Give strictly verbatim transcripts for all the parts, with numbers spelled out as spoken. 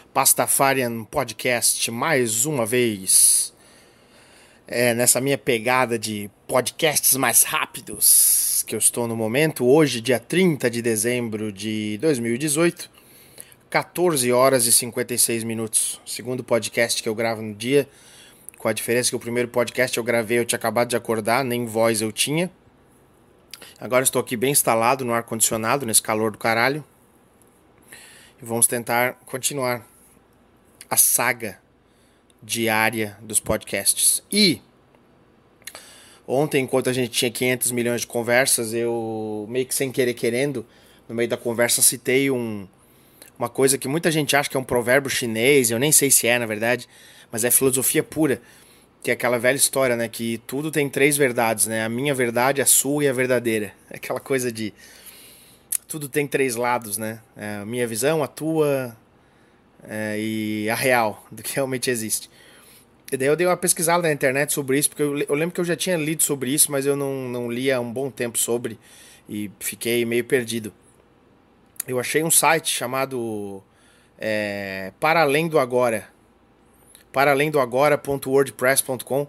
Pastafarian Podcast mais uma vez. É, nessa minha pegada de podcasts mais rápidos que eu estou no momento, hoje, dia trinta de dezembro de dois mil e dezoito, quatorze horas e cinquenta e seis minutos. Segundo podcast que eu gravo no dia, com a diferença que o primeiro podcast eu gravei, eu tinha acabado de acordar, nem voz eu tinha. Agora estou aqui bem instalado no ar-condicionado, nesse calor do caralho. E vamos tentar continuar a saga diária dos podcasts. E ontem, enquanto a gente tinha quinhentos milhões de conversas, eu meio que sem querer querendo, no meio da conversa citei um, uma coisa que muita gente acha que é um provérbio chinês, eu nem sei se é na verdade, mas é filosofia pura, que é aquela velha história, né, que tudo tem três verdades, né, a minha verdade, a sua e a verdadeira. Aquela coisa de tudo tem três lados, né, a minha visão, a tua é, e a real, do que realmente existe. E daí eu dei uma pesquisada na internet sobre isso, porque eu, eu lembro que eu já tinha lido sobre isso, mas eu não, não li há um bom tempo sobre e fiquei meio perdido. Eu achei um site chamado é, Para Além do Agora, para além do agora ponto wordpress ponto com,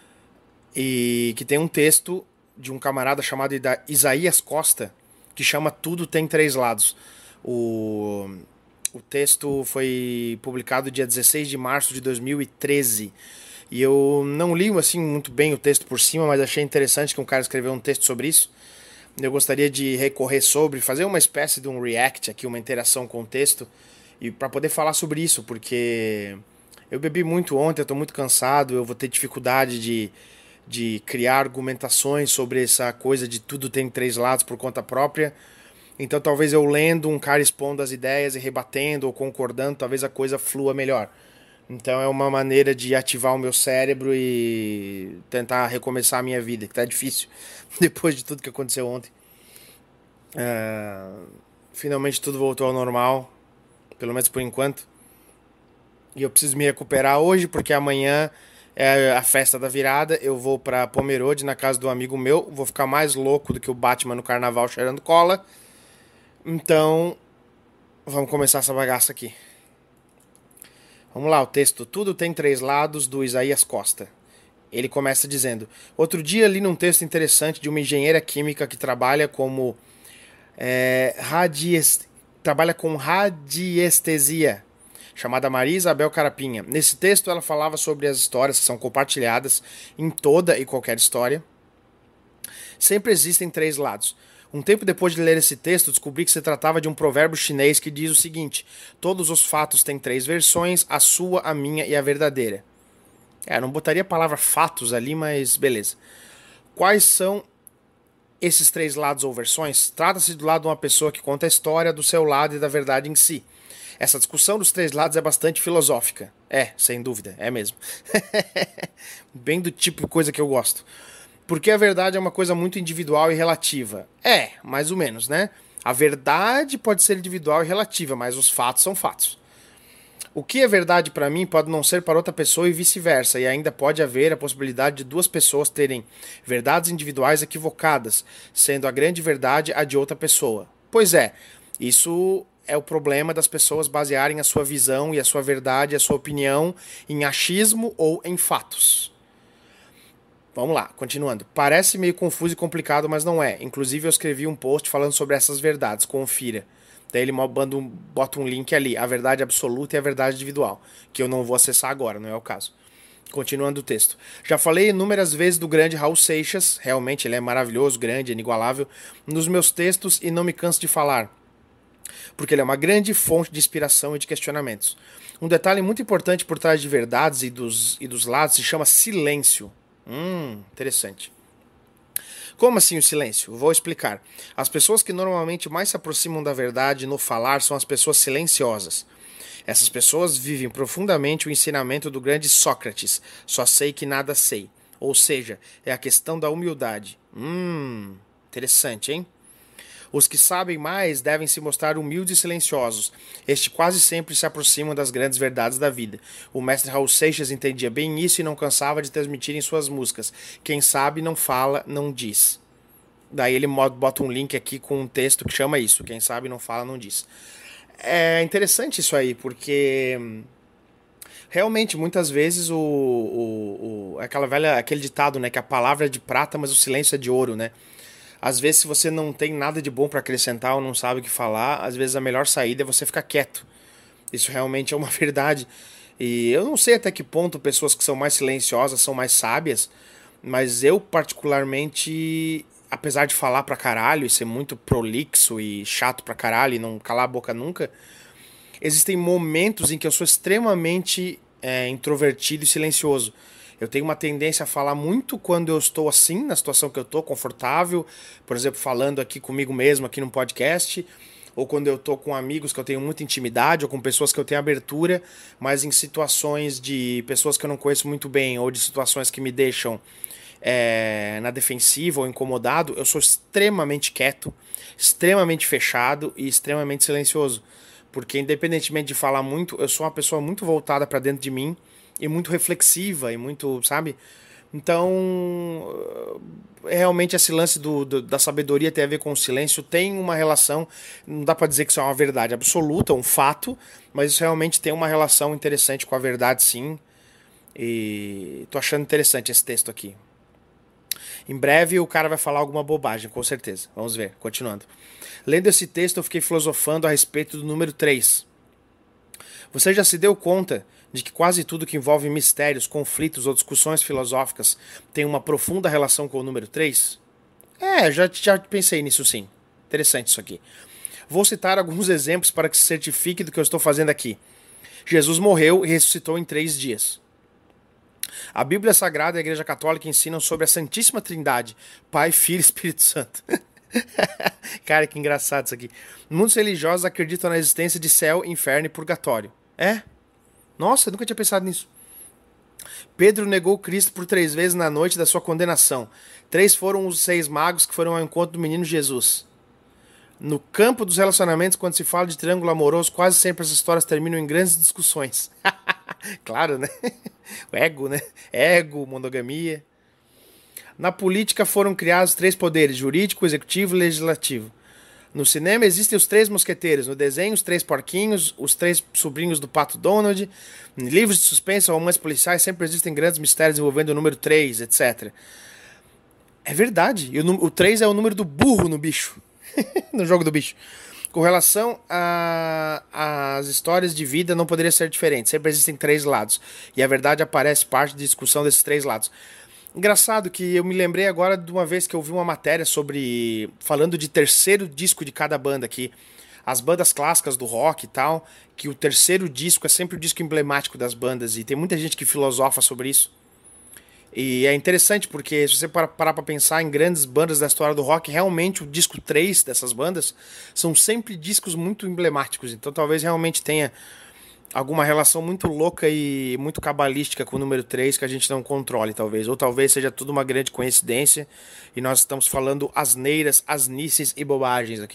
e que tem um texto de um camarada chamado Isaías Costa, que chama Tudo Tem Três Lados. O, o texto foi publicado dia dezesseis de março de dois mil e treze. E eu não li assim muito bem o texto por cima, mas achei interessante que um cara escreveu um texto sobre isso. Eu gostaria de recorrer sobre, fazer uma espécie de um react aqui, uma interação com o texto, e para poder falar sobre isso, porque eu bebi muito ontem, eu estou muito cansado, eu vou ter dificuldade de, de criar argumentações sobre essa coisa de tudo tem três lados por conta própria. Então talvez eu lendo, um cara expondo as ideias e rebatendo ou concordando, talvez a coisa flua melhor. Então é uma maneira de ativar o meu cérebro e tentar recomeçar a minha vida, que tá difícil depois de tudo que aconteceu ontem. Uh, finalmente tudo voltou ao normal, pelo menos por enquanto. E eu preciso me recuperar hoje, porque amanhã é a festa da virada. Eu vou pra Pomerode, na casa do amigo meu. Vou ficar mais louco do que o Batman no carnaval cheirando cola. Então, vamos começar essa bagaça aqui. Vamos lá, o texto Tudo Tem Três Lados, do Isaías Costa. Ele começa dizendo: outro dia li num texto interessante de uma engenheira química que trabalha como é, radiest... trabalha com radiestesia, chamada Maria Isabel Carapinha. Nesse texto ela falava sobre as histórias que são compartilhadas em toda e qualquer história. Sempre existem três lados. Um tempo depois de ler esse texto, descobri que se tratava de um provérbio chinês que diz o seguinte: todos os fatos têm três versões, a sua, a minha e a verdadeira. É, não botaria a palavra fatos ali, mas beleza. Quais são esses três lados ou versões? Trata-se do lado de uma pessoa que conta a história, do seu lado e da verdade em si. Essa discussão dos três lados é bastante filosófica. É, sem dúvida, é mesmo. Bem do tipo de coisa que eu gosto. Porque a verdade é uma coisa muito individual e relativa. É, mais ou menos, né? A verdade pode ser individual e relativa, mas os fatos são fatos. O que é verdade para mim pode não ser para outra pessoa e vice-versa, e ainda pode haver a possibilidade de duas pessoas terem verdades individuais equivocadas, sendo a grande verdade a de outra pessoa. Pois é, isso é o problema das pessoas basearem a sua visão e a sua verdade, a sua opinião em achismo ou em fatos. Vamos lá, continuando. Parece meio confuso e complicado, mas não é. Inclusive eu escrevi um post falando sobre essas verdades, confira. Daí ele bota um link ali, a verdade absoluta e a verdade individual, que eu não vou acessar agora, não é o caso. Continuando o texto. Já falei inúmeras vezes do grande Raul Seixas, realmente ele é maravilhoso, grande, inigualável, nos meus textos e não me canso de falar, porque ele é uma grande fonte de inspiração e de questionamentos. Um detalhe muito importante por trás de verdades e dos, e dos lados se chama silêncio. Hum, interessante. Como assim o silêncio? Vou explicar. As pessoas que normalmente mais se aproximam da verdade no falar são as pessoas silenciosas. Essas pessoas vivem profundamente o ensinamento do grande Sócrates: só sei que nada sei. Ou seja, é a questão da humildade. Hum, interessante, hein? Os que sabem mais devem se mostrar humildes e silenciosos. Estes quase sempre se aproximam das grandes verdades da vida. O mestre Raul Seixas entendia bem isso e não cansava de transmitir em suas músicas: quem sabe não fala, não diz. Daí ele bota um link aqui com um texto que chama isso: quem sabe não fala, não diz. É interessante isso aí, porque realmente, muitas vezes, o, o, o- aquela velha, aquele ditado, né, que a palavra é de prata, mas o silêncio é de ouro, né? Às vezes, se você não tem nada de bom para acrescentar ou não sabe o que falar, às vezes a melhor saída é você ficar quieto. Isso realmente é uma verdade. E eu não sei até que ponto pessoas que são mais silenciosas são mais sábias, mas eu, particularmente, apesar de falar pra caralho e ser muito prolixo e chato pra caralho e não calar a boca nunca, existem momentos em que eu sou extremamente é, introvertido e silencioso. Eu tenho uma tendência a falar muito quando eu estou assim, na situação que eu estou, confortável, por exemplo, falando aqui comigo mesmo, aqui no podcast, ou quando eu estou com amigos que eu tenho muita intimidade, ou com pessoas que eu tenho abertura, mas em situações de pessoas que eu não conheço muito bem, ou de situações que me deixam é, na defensiva ou incomodado, eu sou extremamente quieto, extremamente fechado e extremamente silencioso. Porque independentemente de falar muito, eu sou uma pessoa muito voltada para dentro de mim e muito reflexiva e muito, sabe? Então, realmente esse lance do, do, da sabedoria tem a ver com o silêncio, tem uma relação, não dá para dizer que isso é uma verdade absoluta, um fato, mas isso realmente tem uma relação interessante com a verdade, sim. E tô achando interessante esse texto aqui. Em breve o cara vai falar alguma bobagem, com certeza. Vamos ver, continuando. Lendo esse texto, eu fiquei filosofando a respeito do número três. Você já se deu conta de que quase tudo que envolve mistérios, conflitos ou discussões filosóficas tem uma profunda relação com o número três? É, já, já pensei nisso sim. Interessante isso aqui. Vou citar alguns exemplos para que se certifique do que eu estou fazendo aqui. Jesus morreu e ressuscitou em três dias. A Bíblia Sagrada e a Igreja Católica ensinam sobre a Santíssima Trindade, Pai, Filho e Espírito Santo. Cara, que engraçado isso aqui. Muitos religiosos acreditam na existência de céu, inferno e purgatório. É? Nossa, eu nunca tinha pensado nisso. Pedro negou Cristo por três vezes na noite da sua condenação. Três foram os seis magos que foram ao encontro do menino Jesus. No campo dos relacionamentos, quando se fala de triângulo amoroso, quase sempre as histórias terminam em grandes discussões. Claro, né? O ego, né? Ego, monogamia. Na política foram criados três poderes: jurídico, executivo e legislativo. No cinema existem os três mosqueteiros. No desenho, os três porquinhos, os três sobrinhos do Pato Donald. Em livros de suspense ou romances policiais sempre existem grandes mistérios envolvendo o número três, etcétera. É verdade. E o, o três é o número do burro no bicho. No jogo do bicho. Com relação às histórias de vida, não poderia ser diferente. Sempre existem três lados. E a verdade aparece parte da discussão desses três lados. Engraçado que eu me lembrei agora de uma vez que eu vi uma matéria sobre... falando de terceiro disco de cada banda aqui. As bandas clássicas do rock e tal. Que o terceiro disco é sempre o disco emblemático das bandas. E tem muita gente que filosofa sobre isso. E é interessante porque se você parar para pensar em grandes bandas da história do rock, realmente o disco três dessas bandas são sempre discos muito emblemáticos. Então talvez realmente tenha alguma relação muito louca e muito cabalística com o número três que a gente não controle, talvez. Ou talvez seja tudo uma grande coincidência e nós estamos falando asneiras, asnices e bobagens aqui.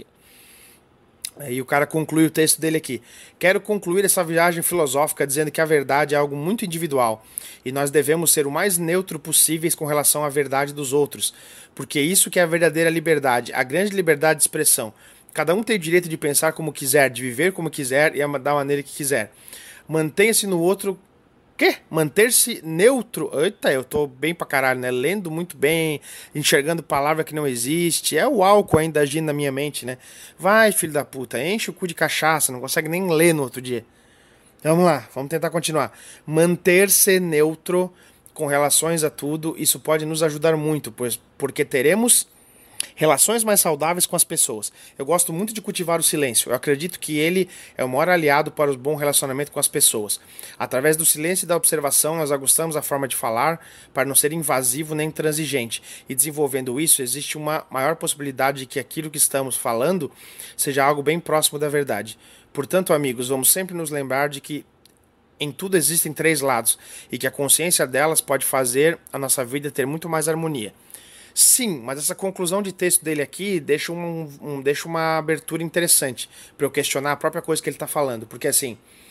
E o cara conclui o texto dele aqui. Quero concluir essa viagem filosófica dizendo que a verdade é algo muito individual e nós devemos ser o mais neutro possíveis com relação à verdade dos outros, porque isso que é a verdadeira liberdade, a grande liberdade de expressão. Cada um tem o direito de pensar como quiser, de viver como quiser e da maneira que quiser. Mantenha-se no outro... Quê? Manter-se neutro. Eita, eu tô bem pra caralho, né? Lendo muito bem, enxergando palavra que não existe. É o álcool ainda agindo na minha mente, né? Vai, filho da puta, enche o cu de cachaça, não consegue nem ler no outro dia. Vamos lá, vamos tentar continuar. Manter-se neutro com relações a tudo, isso pode nos ajudar muito, pois, porque teremos relações mais saudáveis com as pessoas. Eu gosto muito de cultivar o silêncio. Eu acredito que ele é o maior aliado para o bom relacionamento com as pessoas. Através do silêncio e da observação, nós ajustamos a forma de falar para não ser invasivo nem intransigente. E desenvolvendo isso, existe uma maior possibilidade de que aquilo que estamos falando seja algo bem próximo da verdade. Portanto, amigos, vamos sempre nos lembrar de que em tudo existem três lados e que a consciência delas pode fazer a nossa vida ter muito mais harmonia. Sim, mas essa conclusão de texto dele aqui deixa, um, um, deixa uma abertura interessante para eu questionar a própria coisa que ele está falando. Porque assim,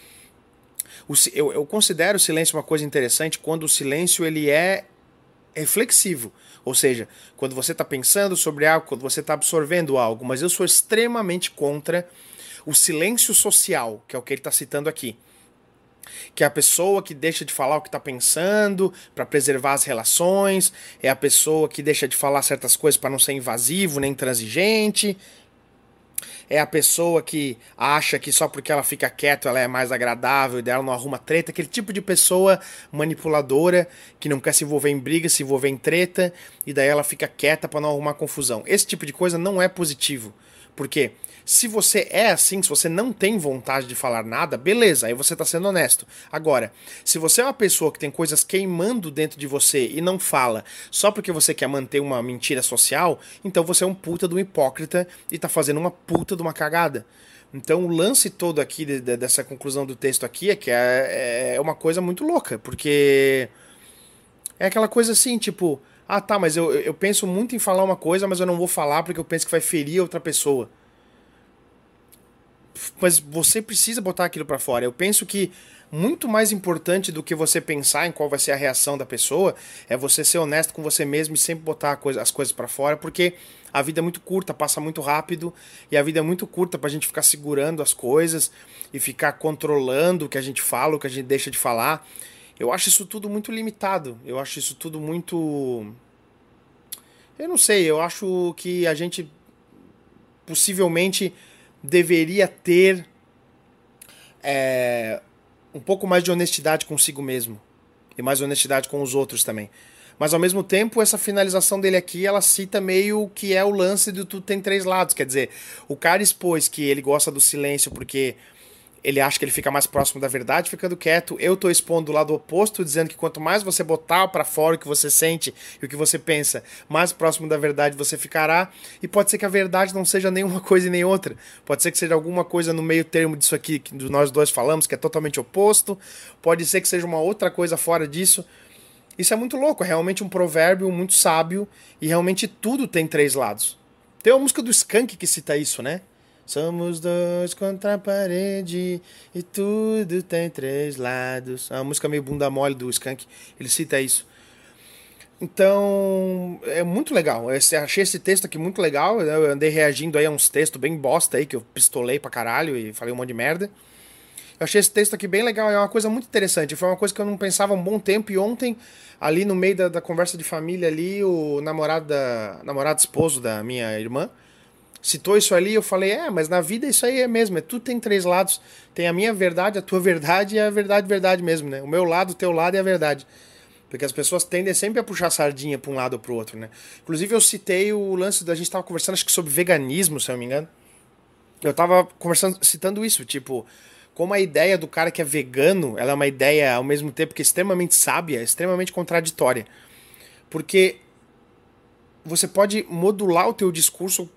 o, eu, eu considero o silêncio uma coisa interessante quando o silêncio ele é reflexivo. Ou seja, quando você está pensando sobre algo, quando você está absorvendo algo. Mas eu sou extremamente contra o silêncio social, que é o que ele está citando aqui. Que é a pessoa que deixa de falar o que está pensando para preservar as relações, é a pessoa que deixa de falar certas coisas para não ser invasivo nem intransigente, é a pessoa que acha que só porque ela fica quieta ela é mais agradável e dela não arruma treta, aquele tipo de pessoa manipuladora que não quer se envolver em briga, se envolver em treta e daí ela fica quieta para não arrumar confusão. Esse tipo de coisa não é positivo, porque se você é assim, se você não tem vontade de falar nada, beleza, aí você está sendo honesto. Agora, se você é uma pessoa que tem coisas queimando dentro de você e não fala só porque você quer manter uma mentira social, então você é um puta de um hipócrita e está fazendo uma puta de uma cagada. Então o lance todo aqui de, de, dessa conclusão do texto aqui é que é, é uma coisa muito louca, porque é aquela coisa assim, tipo, ah tá, mas eu, eu penso muito em falar uma coisa, mas eu não vou falar porque eu penso que vai ferir outra pessoa. Mas você precisa botar aquilo pra fora. Eu penso que muito mais importante do que você pensar em qual vai ser a reação da pessoa é você ser honesto com você mesmo e sempre botar a coisa, as coisas pra fora, porque a vida é muito curta, passa muito rápido e a vida é muito curta pra gente ficar segurando as coisas e ficar controlando o que a gente fala, o que a gente deixa de falar. Eu acho isso tudo muito limitado. Eu acho isso tudo muito... Eu não sei, eu acho que a gente possivelmente deveria ter é, um pouco mais de honestidade consigo mesmo e mais honestidade com os outros também. Mas ao mesmo tempo, essa finalização dele aqui, ela cita meio que é o lance do tudo tem três lados. Quer dizer, o cara expôs que ele gosta do silêncio porque ele acha que ele fica mais próximo da verdade ficando quieto. Eu tô expondo o lado oposto, dizendo que quanto mais você botar pra fora o que você sente e o que você pensa, mais próximo da verdade você ficará. E pode ser que a verdade não seja nenhuma coisa e nem outra. Pode ser que seja alguma coisa no meio termo disso aqui que nós dois falamos, que é totalmente oposto. Pode ser que seja uma outra coisa fora disso. Isso é muito louco, é realmente um provérbio muito sábio e realmente tudo tem três lados. Tem uma música do Skank que cita isso, né? Somos dois contra a parede e tudo tem três lados. É uma música meio bunda mole do Skank, ele cita isso. Então, é muito legal. Eu achei esse texto aqui muito legal. Eu andei reagindo aí a uns textos bem bosta aí, que eu pistolei pra caralho e falei um monte de merda. Eu achei esse texto aqui bem legal, é uma coisa muito interessante. Foi uma coisa que eu não pensava há um bom tempo e ontem, ali no meio da, da conversa de família ali, o namorado, da, namorado esposo da minha irmã citou isso ali, eu falei, é, mas na vida isso aí é mesmo, é, tudo tem três lados, tem a minha verdade, a tua verdade e a verdade, verdade mesmo, né? O meu lado, o teu lado e a verdade. Porque as pessoas tendem sempre a puxar a sardinha pra um lado ou pro outro, né? Inclusive eu citei o lance da gente tava conversando, acho que sobre veganismo, se eu não me engano. Eu tava conversando, citando isso, tipo, como a ideia do cara que é vegano, ela é uma ideia ao mesmo tempo que extremamente sábia, extremamente contraditória. Porque você pode modular o teu discurso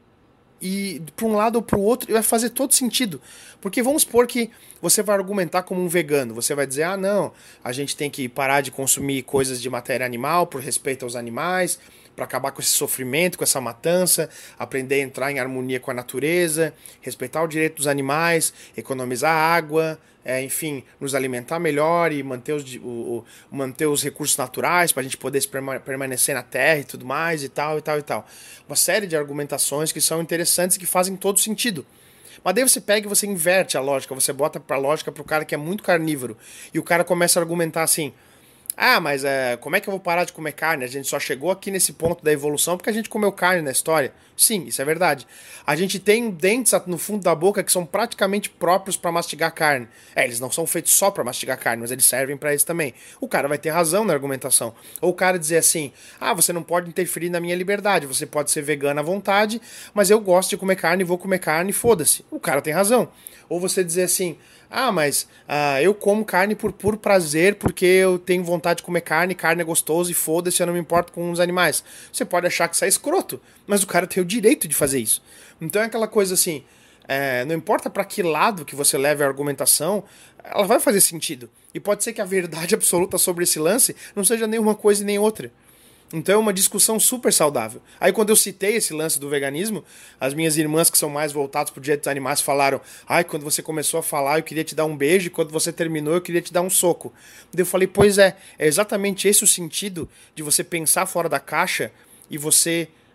e para um lado ou para o outro, e vai fazer todo sentido. Porque vamos supor que você vai argumentar como um vegano. Você vai dizer, ah, não, a gente tem que parar de consumir coisas de matéria animal por respeito aos animais, para acabar com esse sofrimento, com essa matança, aprender a entrar em harmonia com a natureza, respeitar o direito dos animais, economizar água, é, enfim, nos alimentar melhor e manter os, o, o, manter os recursos naturais para a gente poder permanecer na terra e tudo mais e tal e tal e tal. Uma série de argumentações que são interessantes e que fazem todo sentido. Mas daí você pega e você inverte a lógica, você bota pra lógica pro cara que é muito carnívoro e o cara começa a argumentar assim: ah, mas é, como é que eu vou parar de comer carne? A gente só chegou aqui nesse ponto da evolução porque a gente comeu carne na história. Sim, isso é verdade. A gente tem dentes no fundo da boca que são praticamente próprios para mastigar carne. É, eles não são feitos só para mastigar carne, mas eles servem para isso também. O cara vai ter razão na argumentação. Ou o cara dizer assim: ah, você não pode interferir na minha liberdade, você pode ser vegano à vontade, mas eu gosto de comer carne e vou comer carne, foda-se. O cara tem razão. Ou você dizer assim: ah, mas ah, eu como carne por puro prazer porque eu tenho vontade de comer carne, carne é gostoso e foda-se, eu não me importo com os animais. Você pode achar que isso é escroto, mas o cara tem o direito de fazer isso. Então é aquela coisa assim, é, não importa para que lado que você leve a argumentação, ela vai fazer sentido. E pode ser que a verdade absoluta sobre esse lance não seja nenhuma coisa e nem outra. Então é uma discussão super saudável. Aí quando eu citei esse lance do veganismo, as minhas irmãs que são mais voltadas para o direito dos animais falaram: ai, quando você começou a falar eu queria te dar um beijo, e quando você terminou eu queria te dar um soco. Daí eu falei: pois é, é exatamente esse o sentido de você pensar fora da caixa e você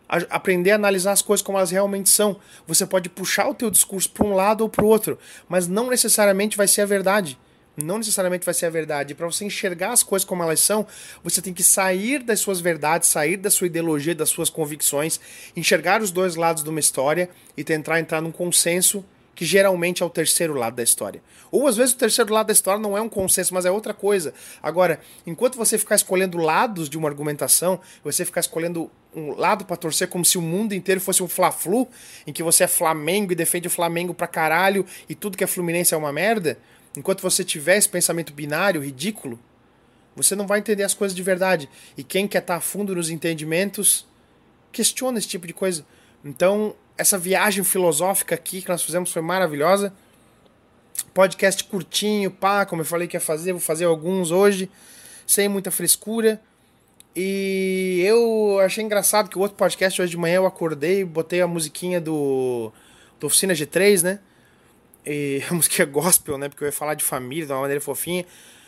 a, aprender a analisar as coisas como elas realmente são. Você pode puxar o teu discurso para um lado ou para o outro, mas não necessariamente vai ser a verdade. Não necessariamente vai ser a verdade. Para você enxergar as coisas como elas são, você tem que sair das suas verdades, sair da sua ideologia, das suas convicções, enxergar os dois lados de uma história e tentar entrar num consenso que geralmente é o terceiro lado da história. Ou às vezes o terceiro lado da história não é um consenso, mas é outra coisa. Agora, enquanto você ficar escolhendo lados de uma argumentação, você ficar escolhendo um lado pra torcer como se o mundo inteiro fosse um Fla-Flu, em que você é Flamengo e defende o Flamengo pra caralho e tudo que é Fluminense é uma merda, enquanto você tiver esse pensamento binário, ridículo, você não vai entender as coisas de verdade. E quem quer estar a fundo nos entendimentos, questiona esse tipo de coisa. Então, essa viagem filosófica aqui que nós fizemos foi maravilhosa. Podcast curtinho, pá, como eu falei que ia fazer, vou fazer alguns hoje, sem muita frescura. E eu achei engraçado que o outro podcast hoje de manhã eu acordei, botei a musiquinha do, do Oficina G três, né? E a música é gospel, né? Porque eu ia falar de família de uma maneira fofinha.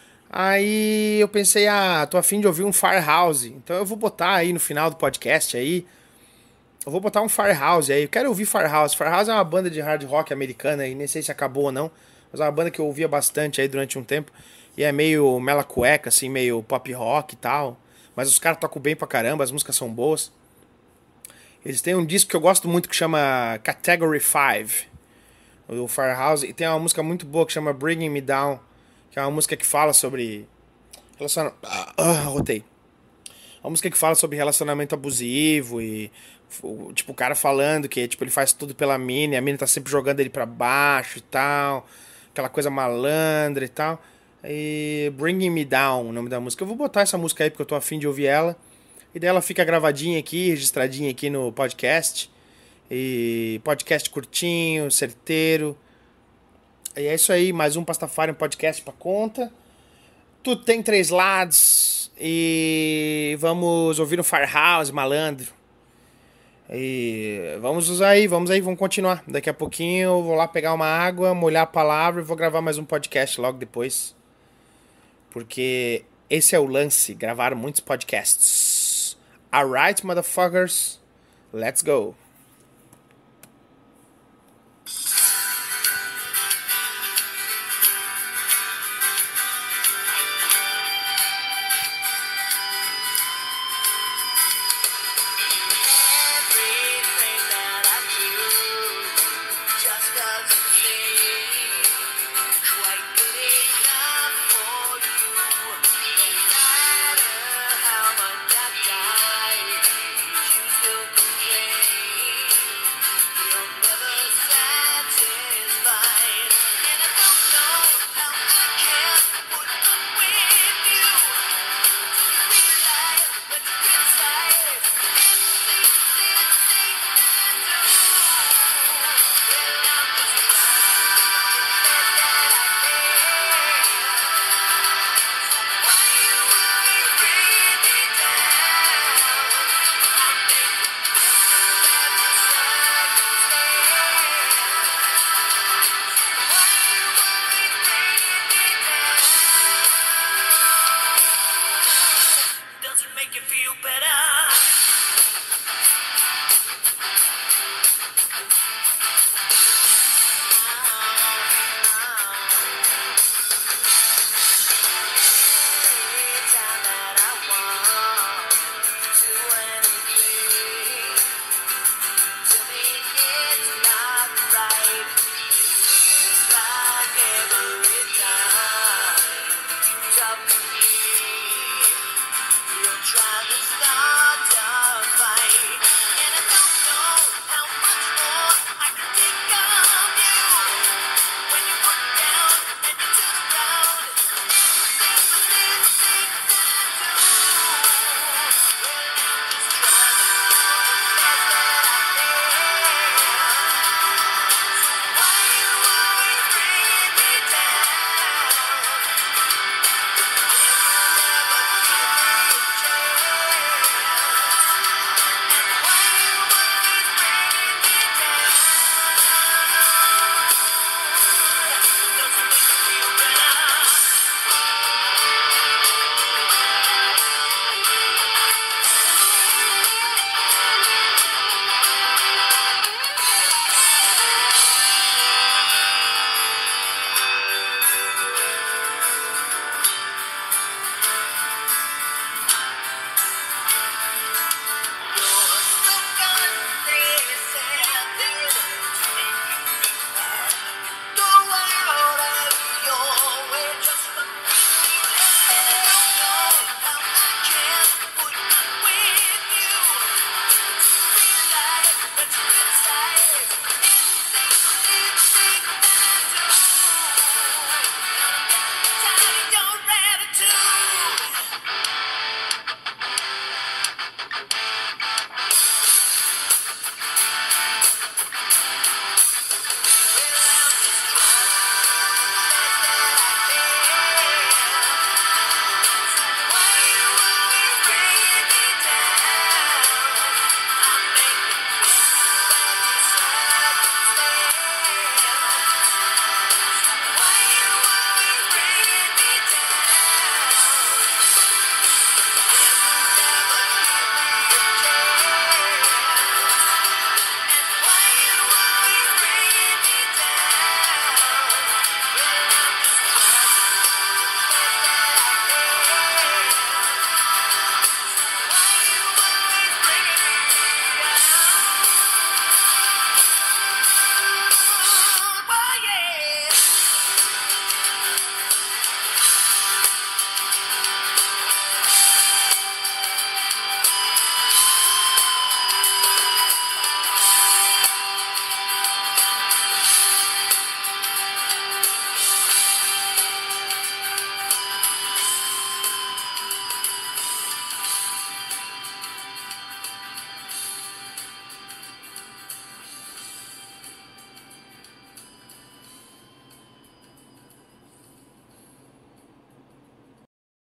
Aí eu pensei, ah, tô afim de ouvir um Firehouse. Então eu vou botar aí no final do podcast aí. Eu vou botar um Firehouse aí. Eu quero ouvir Firehouse. Firehouse é uma banda de hard rock americana aí. Nem sei se acabou ou não. Mas é uma banda que eu ouvia bastante aí durante um tempo. E é meio mela cueca, assim, meio pop rock e tal. Mas os caras tocam bem pra caramba, as músicas são boas. Eles têm um disco que eu gosto muito que chama Category cinco. O Firehouse. E tem uma música muito boa que chama Bringing Me Down. Que é uma música que fala sobre... Relaciona... Ah, ah, rotei. Uma música que fala sobre relacionamento abusivo e... Tipo, o cara falando que tipo, ele faz tudo pela mina, e a mina tá sempre jogando ele pra baixo e tal. Aquela coisa malandra e tal. E Bringing Me Down, o nome da música. Eu vou botar essa música aí porque eu tô afim de ouvir ela. E daí ela fica gravadinha aqui, registradinha aqui no podcast. E podcast curtinho, certeiro. E é isso aí, mais um Pastafari, um podcast pra conta. Tudo tem três lados. E vamos ouvir um Firehouse, malandro. E vamos usar aí, vamos aí, vamos continuar. Daqui a pouquinho eu vou lá pegar uma água, molhar a palavra e vou gravar mais um podcast logo depois. Porque esse é o lance, gravar muitos podcasts. Alright, motherfuckers, let's go. Try to stop